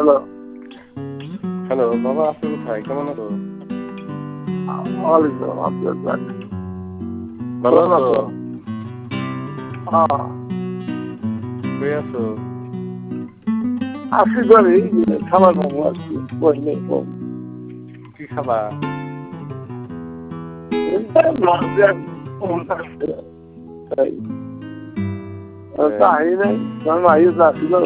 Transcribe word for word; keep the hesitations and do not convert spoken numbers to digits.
Hello hello বাবা, আপনি কোথায়? কেমন আছো? ওয়ালাইকুম আপনার ভালো আছো? হ্যাঁ কই আছো? আসি করি খাবার খাবো আর কি বসলে কি খাবা? তাই নাই কারণ আইস আসছিল